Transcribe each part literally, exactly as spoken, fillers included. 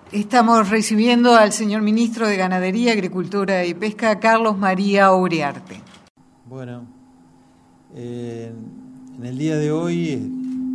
Estamos recibiendo al señor Ministro de Ganadería, Agricultura y Pesca, Carlos María Uriarte. Bueno, eh, en el día de hoy, eh,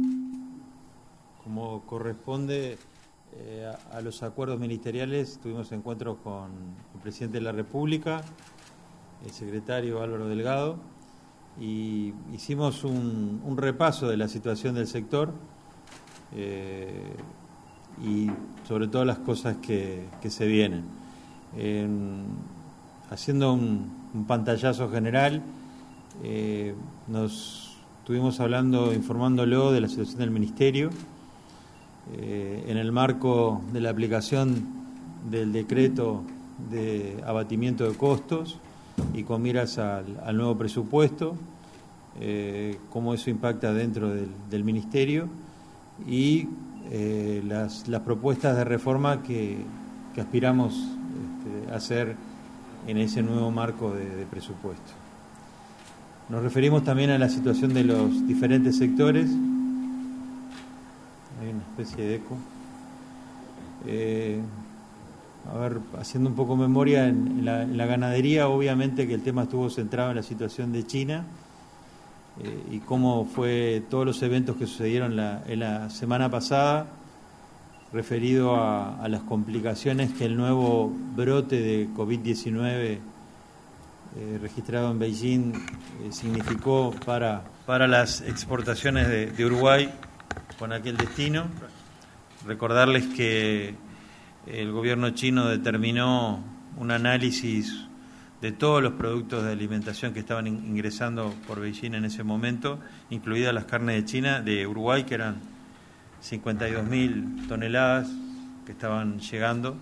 como corresponde eh, a, a los acuerdos ministeriales, tuvimos encuentros con el Presidente de la República, el Secretario Álvaro Delgado, y hicimos un, un repaso de la situación del sector, eh, y sobre todo las cosas que, que se vienen. Eh, haciendo un, un pantallazo general, eh, nos estuvimos hablando, informándolo de la situación del Ministerio, eh, en el marco de la aplicación del decreto de abatimiento de costos y con miras al, al nuevo presupuesto, eh, cómo eso impacta dentro del, del Ministerio y Eh, las, las propuestas de reforma que, que aspiramos este, a hacer en ese nuevo marco de, de presupuesto. Nos referimos también a la situación de los diferentes sectores. Hay una especie de eco. Eh, a ver, haciendo un poco memoria, en, en, la, en la ganadería, obviamente que el tema estuvo centrado en la situación de China, Eh, y cómo fue todos los eventos que sucedieron la, en la semana pasada, referido a, a las complicaciones que el nuevo brote de COVID diecinueve eh, registrado en Beijing eh, significó para, para las exportaciones de, de Uruguay con aquel destino. Recordarles que el gobierno chino determinó un análisis de todos los productos de alimentación que estaban ingresando por Beijing en ese momento, incluidas las carnes de China, de Uruguay, que eran cincuenta y dos mil toneladas que estaban llegando.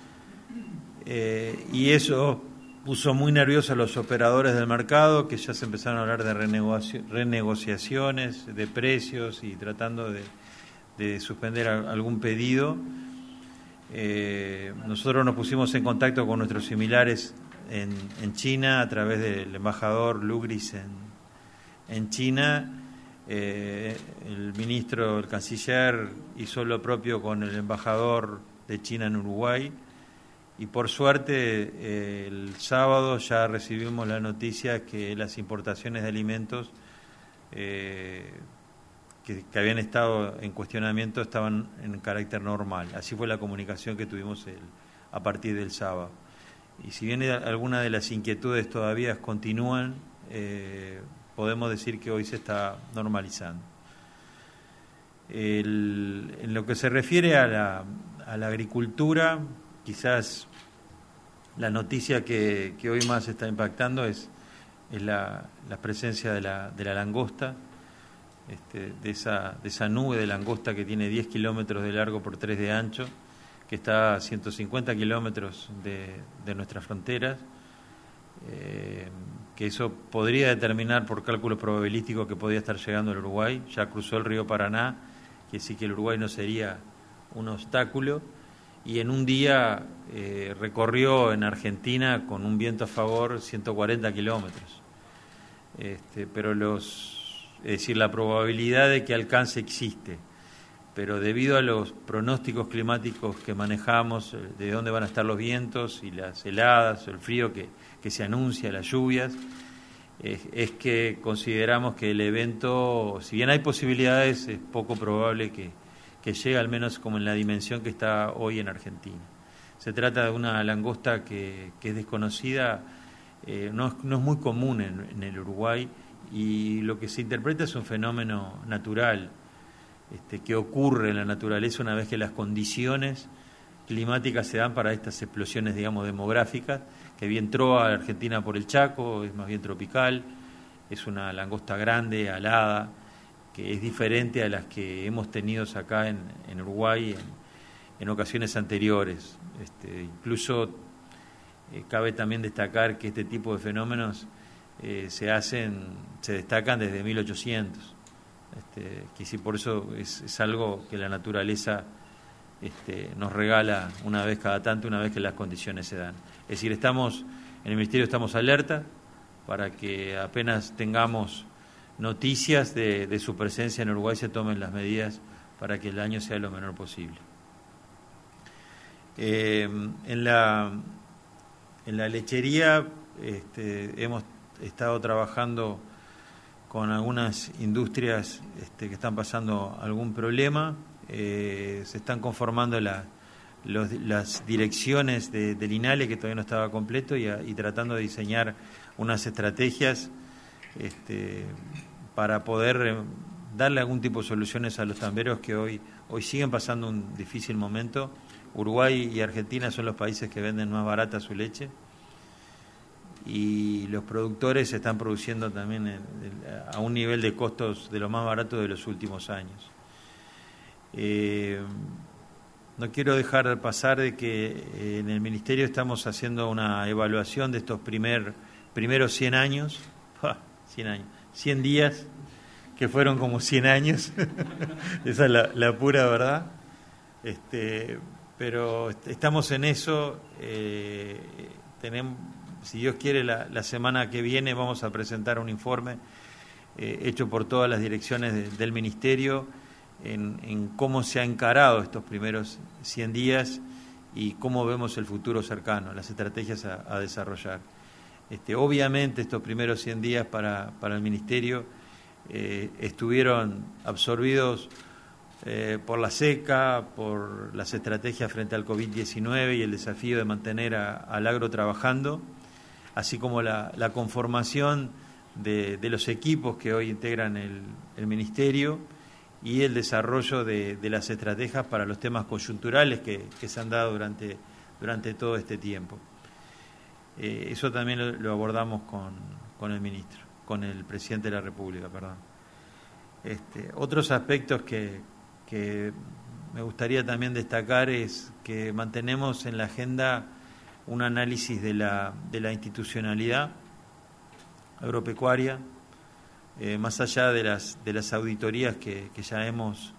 Eh, y eso puso muy nerviosos a los operadores del mercado, que ya se empezaron a hablar de renegoci- renegociaciones, de precios y tratando de, de suspender a, algún pedido. Eh, nosotros nos pusimos en contacto con nuestros similares En, en China a través del embajador Lugris en, en China. Eh, el ministro, el canciller hizo lo propio con el embajador de China en Uruguay y por suerte eh, el sábado ya recibimos la noticia que las importaciones de alimentos eh, que, que habían estado en cuestionamiento estaban en carácter normal. Así fue la comunicación que tuvimos el, a partir del sábado. Y si bien algunas de las inquietudes todavía continúan, eh, podemos decir que hoy se está normalizando. El, en lo que se refiere a la, a la agricultura, quizás la noticia que, que hoy más está impactando es, es la, la presencia de la, de la langosta, este, de, esa, de esa nube de langosta que tiene diez kilómetros de largo por tres de ancho, que está a ciento cincuenta kilómetros de, de nuestras fronteras, eh, que eso podría determinar por cálculos probabilísticos que podía estar llegando al Uruguay. Ya cruzó el río Paraná, que sí que el Uruguay no sería un obstáculo, y en un día eh, recorrió en Argentina con un viento a favor ciento cuarenta kilómetros. Este, pero los, es decir, la probabilidad de que alcance existe. Pero debido a los pronósticos climáticos que manejamos, de dónde van a estar los vientos y las heladas, el frío que, que se anuncia, las lluvias, es, es que consideramos que el evento, si bien hay posibilidades, es poco probable que, que llegue al menos como en la dimensión que está hoy en Argentina. Se trata de una langosta que, que es desconocida, eh, no, es, no es muy común en, en el Uruguay, y lo que se interpreta es un fenómeno natural, Este, que ocurre en la naturaleza una vez que las condiciones climáticas se dan para estas explosiones, digamos, demográficas, que bien entró a Argentina por el Chaco, es más bien tropical, es una langosta grande, alada, que es diferente a las que hemos tenido acá en, en Uruguay en, en ocasiones anteriores. Este, incluso eh, cabe también destacar que este tipo de fenómenos eh, se hacen, se destacan desde mil ochocientos. Este, que sí, por eso es, es algo que la naturaleza este, nos regala una vez cada tanto, una vez que las condiciones se dan. Es decir, estamos en el Ministerio estamos alerta para que apenas tengamos noticias de, de su presencia en Uruguay se tomen las medidas para que el daño sea lo menor posible. Eh, en la en la lechería este, hemos estado trabajando con algunas industrias este, que están pasando algún problema. Eh, se están conformando la, los, las direcciones de, del INALE, que todavía no estaba completo, y, a, y tratando de diseñar unas estrategias este, para poder darle algún tipo de soluciones a los tamberos que hoy, hoy siguen pasando un difícil momento. Uruguay y Argentina son los países que venden más barata su leche, y los productores están produciendo también en, a un nivel de costos de lo más barato de los últimos años. Eh, no quiero dejar pasar de que en el Ministerio estamos haciendo una evaluación de estos primer, primeros cien años, cien años, cien días, que fueron como cien años, esa es la, la pura verdad. Este, pero estamos en eso, eh, tenemos, si Dios quiere, la, la semana que viene vamos a presentar un informe eh, hecho por todas las direcciones de, del Ministerio en, en cómo se ha encarado estos primeros cien días y cómo vemos el futuro cercano, las estrategias a, a desarrollar. Este, obviamente estos primeros cien días para, para el Ministerio eh, estuvieron absorbidos Eh, por la seca, por las estrategias frente al COVID diecinueve y el desafío de mantener a, al agro trabajando, así como la, la conformación de, de los equipos que hoy integran el, el Ministerio y el desarrollo de, de las estrategias para los temas coyunturales que, que se han dado durante, durante todo este tiempo. Eh, eso también lo, lo abordamos con, con el ministro, con el presidente de la República, perdón. Este, otros aspectos que que me gustaría también destacar es que mantenemos en la agenda un análisis de la, de la institucionalidad agropecuaria, eh, más allá de las, de las auditorías que, que ya hemos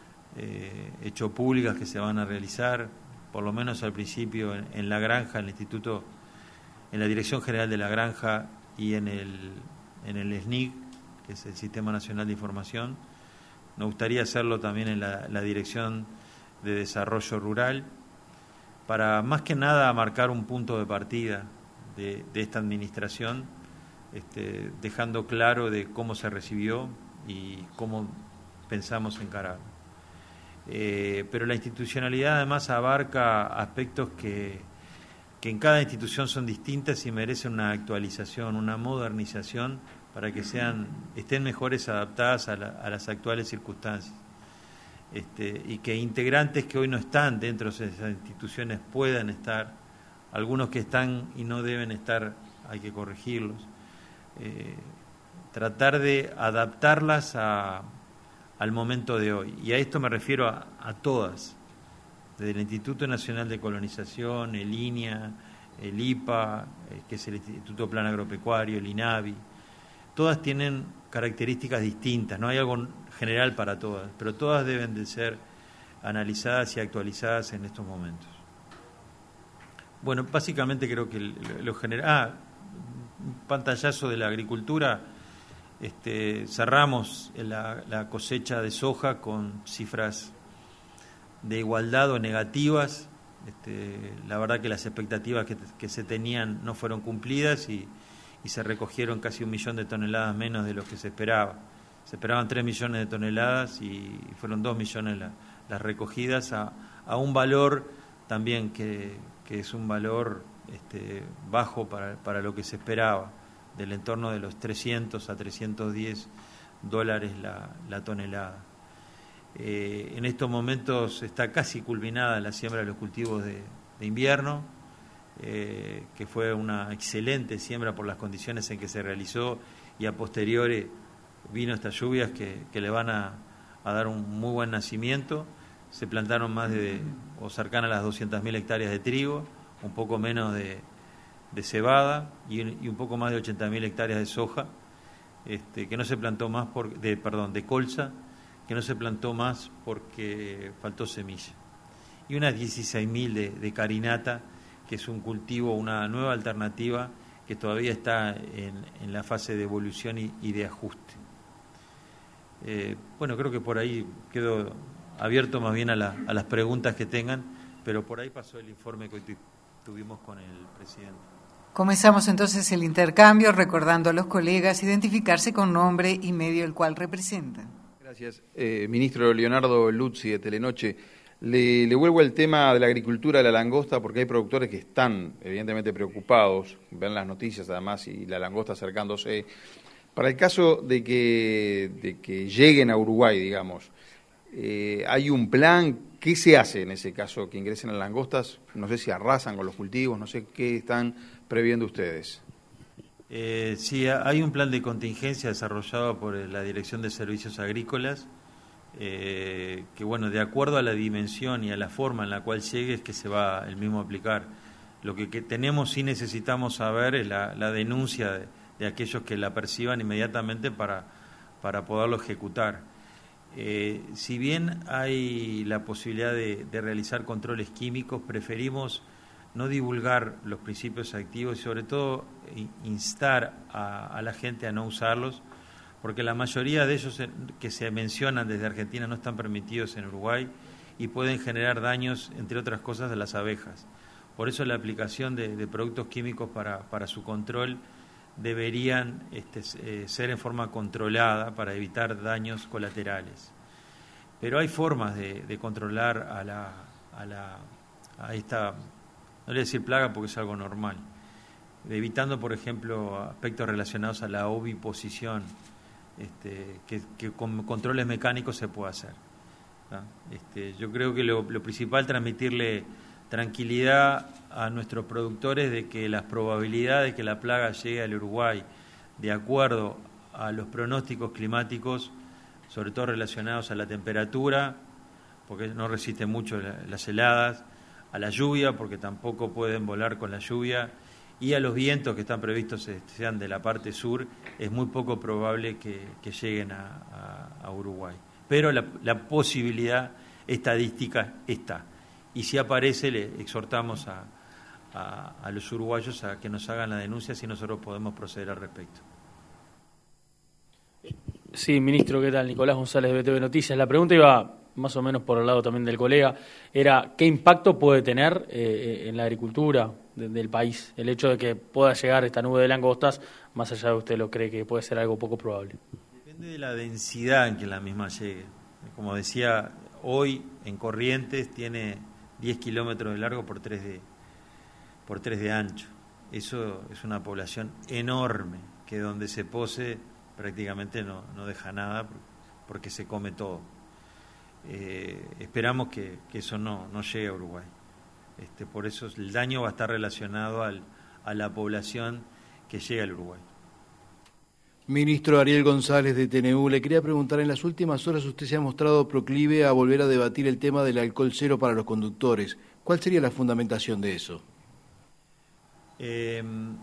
eh, hecho públicas, que se van a realizar, por lo menos al principio en, en la granja, en el Instituto, en la Dirección General de la Granja y en el, en el S N I C, que es el Sistema Nacional de Información. Nos gustaría hacerlo también en la, la Dirección de Desarrollo Rural, para más que nada marcar un punto de partida de, de esta administración, este, dejando claro de cómo se recibió y cómo pensamos encararlo. Eh, pero la institucionalidad además abarca aspectos que, que en cada institución son distintas y merecen una actualización, una modernización, para que sean estén mejores adaptadas a, la, a las actuales circunstancias. Este, y que integrantes que hoy no están dentro de esas instituciones puedan estar, algunos que están y no deben estar, hay que corregirlos. Eh, tratar de adaptarlas a, al momento de hoy. Y a esto me refiero a, a todas, desde el Instituto Nacional de Colonización, el INIA, el I P A, eh, que es el Instituto Plan Agropecuario, el INAVI. Todas tienen características distintas, no hay algo general para todas, pero todas deben de ser analizadas y actualizadas en estos momentos. Bueno, básicamente creo que lo general... Ah, un pantallazo de la agricultura. Este, cerramos la, la cosecha de soja con cifras de igualdad o negativas. Este, la verdad que las expectativas que, que se tenían no fueron cumplidas y y se recogieron casi un millón de toneladas menos de lo que se esperaba. Se esperaban tres millones de toneladas y fueron dos millones la, las recogidas a, a un valor también que, que es un valor este, bajo para, para lo que se esperaba, del entorno de los trescientos a trescientos diez dólares la, la tonelada. Eh, en estos momentos está casi culminada la siembra de los cultivos de, de invierno, Eh, que fue una excelente siembra por las condiciones en que se realizó, y a posteriori vino estas lluvias que, que le van a, a dar un muy buen nacimiento. Se plantaron más de, o cercana a las doscientas mil hectáreas de trigo, un poco menos de, de cebada y, y un poco más de ochenta mil hectáreas de soja, este, que no se plantó más por, de, perdón, de colza, que no se plantó más porque faltó semilla, y unas dieciséis mil de, de carinata, que es un cultivo, una nueva alternativa que todavía está en, en la fase de evolución y, y de ajuste. Eh, bueno, creo que por ahí quedo abierto más bien a, la, a las preguntas que tengan, pero por ahí pasó el informe que hoy tuvimos con el presidente. Comenzamos entonces el intercambio recordando a los colegas identificarse con nombre y medio el cual representan. Gracias. Eh, ministro Leonardo Luzzi de Telenoche, le, le vuelvo al tema de la agricultura de la langosta porque hay productores que están evidentemente preocupados, ven las noticias además y la langosta acercándose. Para el caso de que, de que lleguen a Uruguay, digamos, eh, ¿hay un plan? ¿Qué se hace en ese caso que ingresen a langostas? No sé si arrasan con los cultivos, no sé qué están previendo ustedes. Eh, sí, hay un plan de contingencia desarrollado por la Dirección de Servicios Agrícolas, eh, que bueno, de acuerdo a la dimensión y a la forma en la cual llegue es que se va el mismo a aplicar. Lo que, que tenemos sí necesitamos saber es la, la denuncia de, de aquellos que la perciban inmediatamente para, para poderlo ejecutar. Eh, si bien hay la posibilidad de, de realizar controles químicos, preferimos no divulgar los principios activos y sobre todo instar a, a la gente a no usarlos, porque la mayoría de ellos que se mencionan desde Argentina no están permitidos en Uruguay y pueden generar daños, entre otras cosas, de las abejas. Por eso la aplicación de, de productos químicos para, para su control deberían este, eh, ser en forma controlada para evitar daños colaterales. Pero hay formas de, de controlar a, la, a, la, a esta, no le voy a decir plaga porque es algo normal, evitando, por ejemplo, aspectos relacionados a la oviposición, este, que, que con controles mecánicos se puede hacer. Este, yo creo que lo, lo principal es transmitirle tranquilidad a nuestros productores de que las probabilidades de que la plaga llegue al Uruguay, de acuerdo a los pronósticos climáticos, sobre todo relacionados a la temperatura, porque no resiste mucho la, las heladas, a la lluvia, porque tampoco pueden volar con la lluvia, y a los vientos que están previstos sean de la parte sur, es muy poco probable que, que lleguen a, a, a Uruguay. Pero la, la posibilidad estadística está. Y si aparece, le exhortamos a, a, a los uruguayos a que nos hagan la denuncia si nosotros podemos proceder al respecto. Sí, ministro, ¿qué tal? Nicolás González de B T V Noticias. La pregunta iba más o menos por el lado también del colega, era ¿qué impacto puede tener eh, en la agricultura de, del país el hecho de que pueda llegar esta nube de langostas, más allá de usted lo cree que puede ser algo poco probable? Depende de la densidad en que la misma llegue. Como decía, hoy en Corrientes tiene diez kilómetros de largo por tres de, por tres de ancho. Eso es una población enorme, que donde se pose prácticamente no, no deja nada porque se come todo. Eh, esperamos que, que eso no, no llegue a Uruguay. Este, por eso el daño va a estar relacionado al, a la población que llega al Uruguay. Ministro Ariel González de T N U, le quería preguntar, en las últimas horas usted se ha mostrado proclive a volver a debatir el tema del alcohol cero para los conductores. ¿Cuál sería la fundamentación de eso? Eh,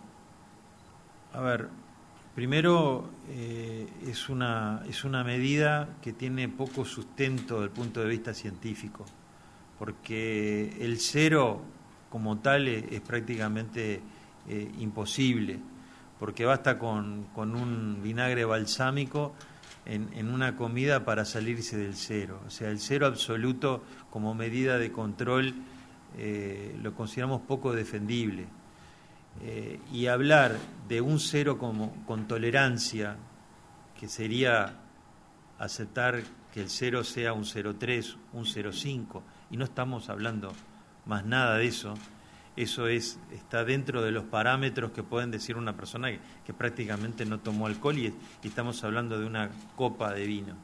a ver, primero eh, es una, es una medida que tiene poco sustento desde el punto de vista científico, porque el cero como tal es, es prácticamente eh, imposible, porque basta con, con un vinagre balsámico en, en una comida para salirse del cero. O sea, el cero absoluto como medida de control eh, lo consideramos poco defendible. Eh, y hablar de un cero como, con tolerancia, que sería aceptar que el cero sea un cero coma tres, un cero coma cinco, y no estamos hablando más nada de eso. Eso es está dentro de los parámetros que pueden decir una persona que, que prácticamente no tomó alcohol, y, y estamos hablando de una copa de vino.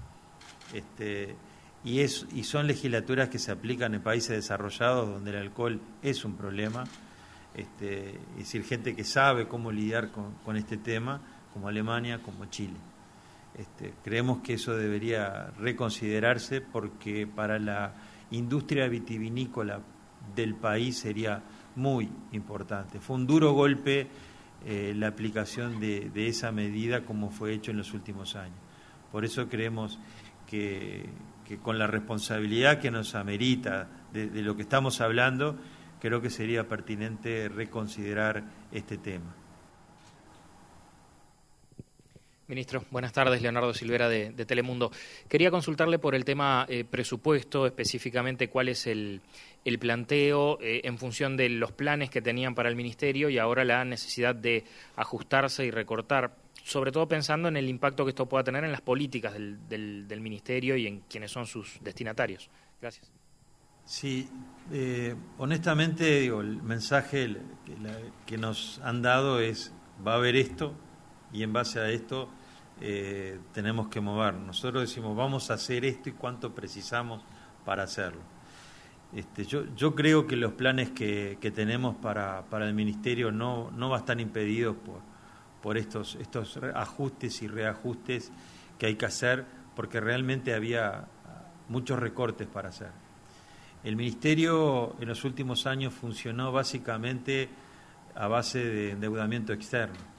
Este, y, es, y son legislaturas que se aplican en países desarrollados donde el alcohol es un problema. Este, es decir, gente que sabe cómo lidiar con, con este tema, como Alemania, como Chile. Este, creemos que eso debería reconsiderarse, porque para la industria vitivinícola del país sería muy importante. Fue un duro golpe eh, la aplicación de, de esa medida como fue hecho en los últimos años. Por eso creemos que, que con la responsabilidad que nos amerita de, de lo que estamos hablando, creo que sería pertinente reconsiderar este tema. Ministro, buenas tardes. Leonardo Silvera de, de Telemundo. Quería consultarle por el tema eh, presupuesto, específicamente cuál es el, el planteo eh, en función de los planes que tenían para el Ministerio y ahora la necesidad de ajustarse y recortar, sobre todo pensando en el impacto que esto pueda tener en las políticas del, del, del Ministerio y en quienes son sus destinatarios. Gracias. Sí, eh, honestamente, digo, el mensaje que, la, que nos han dado es, va a haber esto, y en base a esto eh, tenemos que mover. Nosotros decimos, vamos a hacer esto y cuánto precisamos para hacerlo. Este, yo, yo creo que los planes que, que tenemos para, para el Ministerio no, no van a estar impedidos por, por estos, estos ajustes y reajustes que hay que hacer, porque realmente había muchos recortes para hacer. El Ministerio en los últimos años funcionó básicamente a base de endeudamiento externo.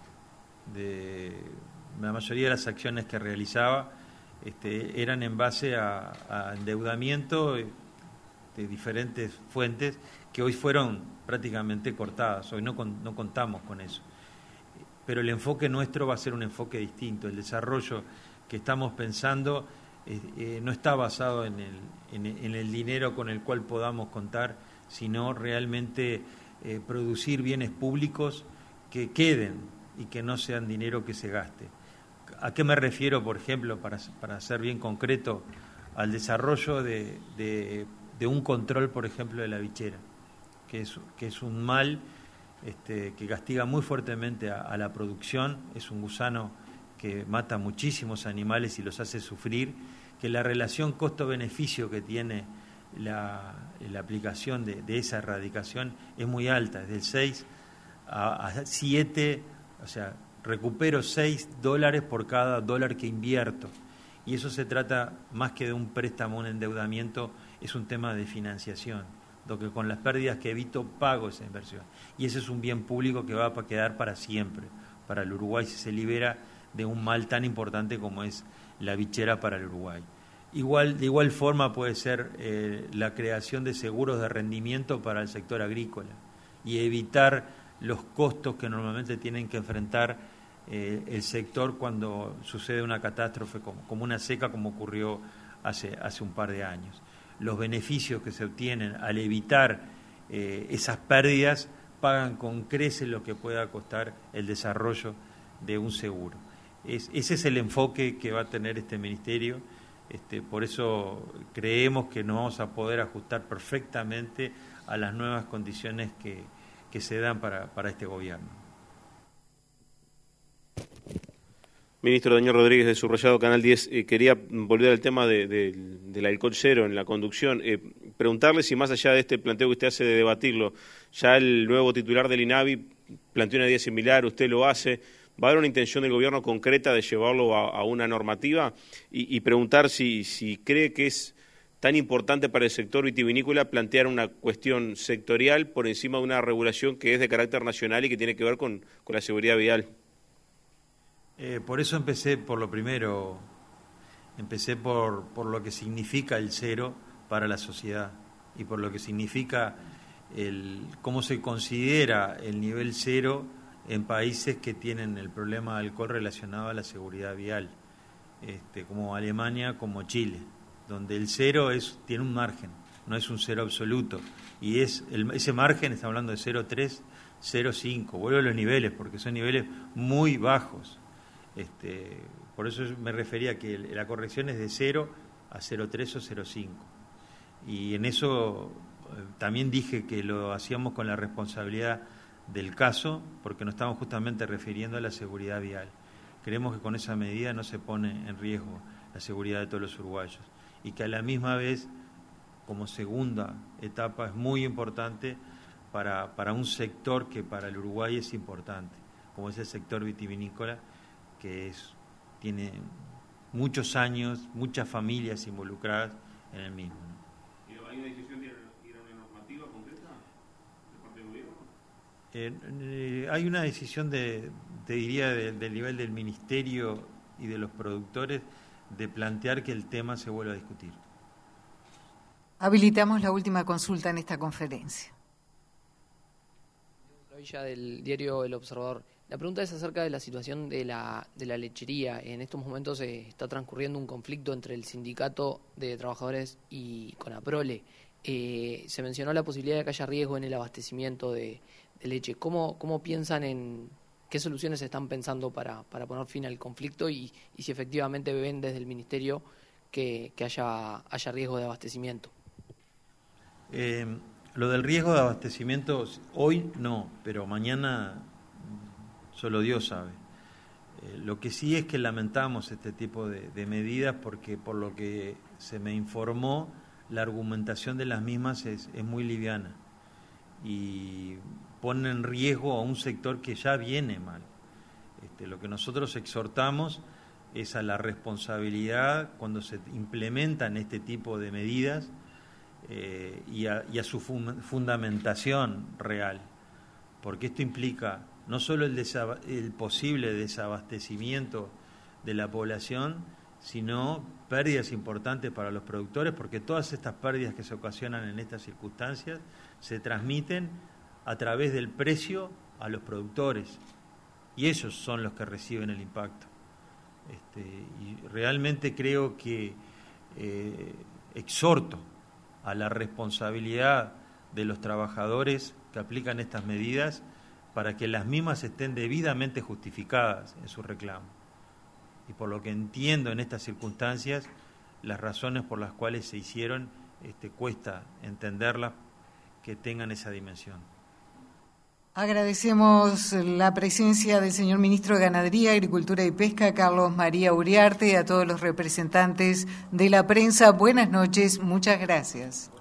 De la mayoría de las acciones que realizaba este, eran en base a, a endeudamiento de diferentes fuentes que hoy fueron prácticamente cortadas. Hoy no, con, no contamos con eso. Pero el enfoque nuestro va a ser un enfoque distinto. El desarrollo que estamos pensando eh, eh, no está basado en el, en, en el dinero con el cual podamos contar, sino realmente eh, producir bienes públicos que queden y que no sean dinero que se gaste. ¿A qué me refiero, por ejemplo, para, para ser bien concreto, al desarrollo de, de, de un control, por ejemplo, de la bichera, que es, que es un mal este, que castiga muy fuertemente a, a la producción, es un gusano que mata muchísimos animales y los hace sufrir, que la relación costo-beneficio que tiene la, la aplicación de, de esa erradicación es muy alta, es del seis a siete. O sea, recupero seis dólares por cada dólar que invierto. Y eso se trata más que de un préstamo, un endeudamiento, es un tema de financiación. Lo que con las pérdidas que evito pago esa inversión. Y ese es un bien público que va a quedar para siempre, para el Uruguay, si se libera de un mal tan importante como es la bichera para el Uruguay. Igual, de igual forma puede ser eh, la creación de seguros de rendimiento para el sector agrícola y evitar los costos que normalmente tienen que enfrentar eh, el sector cuando sucede una catástrofe como, como una seca, como ocurrió hace, hace un par de años. Los beneficios que se obtienen al evitar eh, esas pérdidas pagan con creces lo que pueda costar el desarrollo de un seguro. Es, ese es el enfoque que va a tener este Ministerio. Este, por eso creemos que nos vamos a poder ajustar perfectamente a las nuevas condiciones que que se dan para, para este gobierno. Ministro Daniel Rodríguez de Subrayado, Canal diez, eh, quería volver al tema de, de, del alcohol cero en la conducción. Eh, preguntarle si más allá de este planteo que usted hace de debatirlo, ya el nuevo titular del INAVI planteó una idea similar, usted lo hace, ¿va a haber una intención del gobierno concreta de llevarlo a, a una normativa? Y, y preguntar si, si cree que es tan importante para el sector vitivinícola plantear una cuestión sectorial por encima de una regulación que es de carácter nacional y que tiene que ver con, con la seguridad vial. Eh, por eso empecé por lo primero, empecé por, por lo que significa el cero para la sociedad y por lo que significa el cómo se considera el nivel cero en países que tienen el problema del alcohol relacionado a la seguridad vial, este, como Alemania, como Chile, donde el cero es, tiene un margen, no es un cero absoluto, y es el, ese margen, está hablando de cero coma tres, cero coma cinco, vuelvo a los niveles, porque son niveles muy bajos, este, por eso me refería a que la corrección es de cero a cero coma tres o cero coma cinco, y en eso eh, también dije que lo hacíamos con la responsabilidad del caso, porque nos estamos justamente refiriendo a la seguridad vial. Creemos que con esa medida no se pone en riesgo la seguridad de todos los uruguayos, y que a la misma vez, como segunda etapa, es muy importante para, para un sector que para el Uruguay es importante, como es el sector vitivinícola, que es, tiene muchos años, muchas familias involucradas en el mismo, ¿no? ¿Hay una decisión de ir a una normativa concreta de parte del gobierno? Eh, eh, hay una decisión, de, te diría, de, del nivel del Ministerio y de los productores, de plantear que el tema se vuelva a discutir. Habilitamos la última consulta en esta conferencia. Del diario El Observador. La pregunta es acerca de la situación de la, de la lechería. En estos momentos eh, está transcurriendo un conflicto entre el sindicato de trabajadores y Conaprole. Eh, se mencionó la posibilidad de que haya riesgo en el abastecimiento de, de leche. ¿Cómo, cómo piensan en qué soluciones están pensando para, para poner fin al conflicto y, y si efectivamente ven desde el Ministerio que, que haya, haya riesgo de abastecimiento? Eh, lo del riesgo de abastecimiento, hoy no, pero mañana solo Dios sabe. Eh, lo que sí es que lamentamos este tipo de, de medidas porque por lo que se me informó, la argumentación de las mismas es, es muy liviana y pone en riesgo a un sector que ya viene mal. Este, lo que nosotros exhortamos es a la responsabilidad cuando se implementan este tipo de medidas eh, y, a, y a su fun- fundamentación real, porque esto implica no solo el, desab- el posible desabastecimiento de la población, sino pérdidas importantes para los productores, porque todas estas pérdidas que se ocasionan en estas circunstancias se transmiten a través del precio a los productores, y ellos son los que reciben el impacto. Este, y realmente creo que eh, exhorto a la responsabilidad de los trabajadores que aplican estas medidas para que las mismas estén debidamente justificadas en su reclamo. Y por lo que entiendo en estas circunstancias, las razones por las cuales se hicieron, este, cuesta entenderlas que tengan esa dimensión. Agradecemos la presencia del señor Ministro de Ganadería, Agricultura y Pesca, Carlos María Uriarte, y a todos los representantes de la prensa. Buenas noches, muchas gracias.